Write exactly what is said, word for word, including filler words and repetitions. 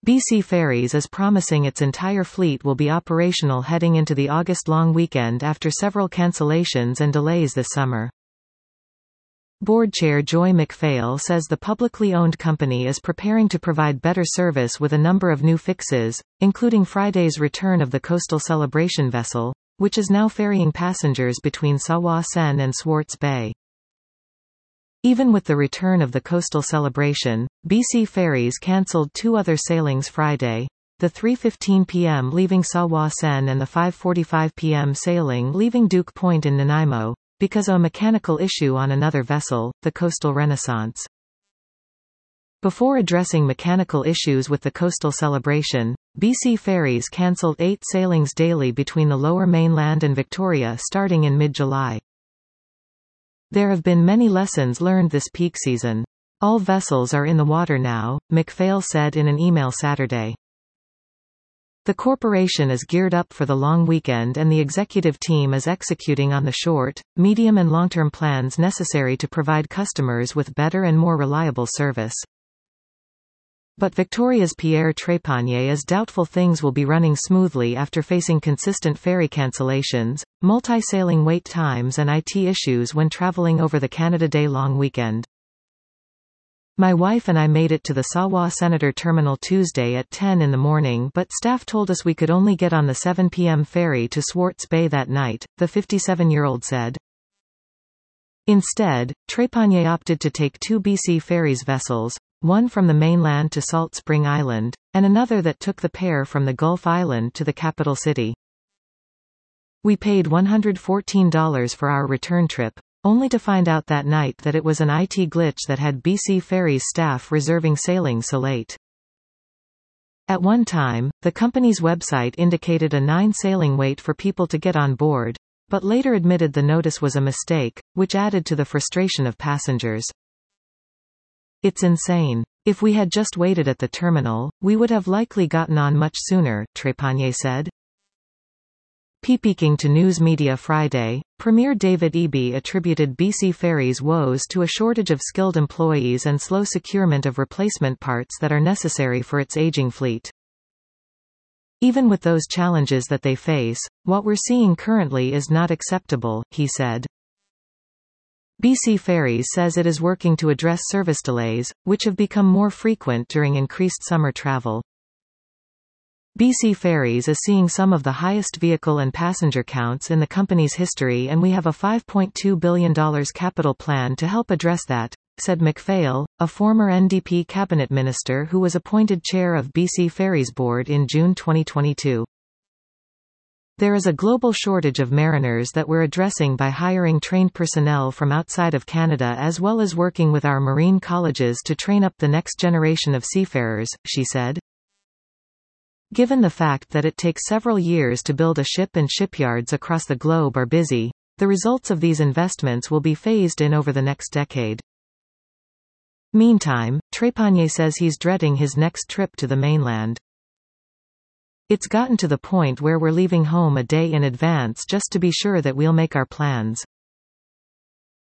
B C Ferries is promising its entire fleet will be operational heading into the August long weekend after several cancellations and delays this summer. Board Chair Joy McPhail says the publicly owned company is preparing to provide better service with a number of new fixes, including Friday's return of the Coastal Celebration vessel, which is now ferrying passengers between Sawa Sen and Swartz Bay. Even with the return of the Coastal Celebration, B C Ferries cancelled two other sailings Friday, the three fifteen p m leaving Sawa Sen and the five forty-five p m sailing leaving Duke Point in Nanaimo, because of a mechanical issue on another vessel, the Coastal Renaissance. Before addressing mechanical issues with the Coastal Celebration, B C Ferries cancelled eight sailings daily between the Lower Mainland and Victoria starting in mid-July. There have been many lessons learned this peak season. All vessels are in the water now, McPhail said in an email Saturday. The corporation is geared up for the long weekend and the executive team is executing on the short, medium and long-term plans necessary to provide customers with better and more reliable service. But Victoria's Pierre Trépanier is doubtful things will be running smoothly after facing consistent ferry cancellations, multi-sailing wait times and I T issues when traveling over the Canada Day long weekend. My wife and I made it to the Sawa Senator Terminal Tuesday at ten in the morning, but staff told us we could only get on the seven p m ferry to Swartz Bay that night, the fifty-seven-year-old said. Instead, Trépanier opted to take two B C Ferries vessels, one from the mainland to Salt Spring Island, and another that took the pair from the Gulf Island to the capital city. We paid one hundred fourteen dollars for our return trip, only to find out that night that it was an I T glitch that had B C Ferries staff reserving sailings so late. At one time, the company's website indicated a nine sailing wait for people to get on board, but later admitted the notice was a mistake, which added to the frustration of passengers. It's insane. If we had just waited at the terminal, we would have likely gotten on much sooner, Trépanier said. Speaking to news media Friday, Premier David Eby attributed B C Ferries' woes to a shortage of skilled employees and slow securement of replacement parts that are necessary for its aging fleet. Even with those challenges that they face, what we're seeing currently is not acceptable, he said. B C Ferries says it is working to address service delays, which have become more frequent during increased summer travel. B C Ferries is seeing some of the highest vehicle and passenger counts in the company's history, and we have a five point two billion dollars capital plan to help address that, said McPhail, a former N D P cabinet minister who was appointed chair of B C Ferries board in June twenty twenty-two. There is a global shortage of mariners that we're addressing by hiring trained personnel from outside of Canada as well as working with our marine colleges to train up the next generation of seafarers, she said. Given the fact that it takes several years to build a ship and shipyards across the globe are busy, the results of these investments will be phased in over the next decade. Meantime, Trépanier says he's dreading his next trip to the mainland. It's gotten to the point where we're leaving home a day in advance just to be sure that we'll make our plans.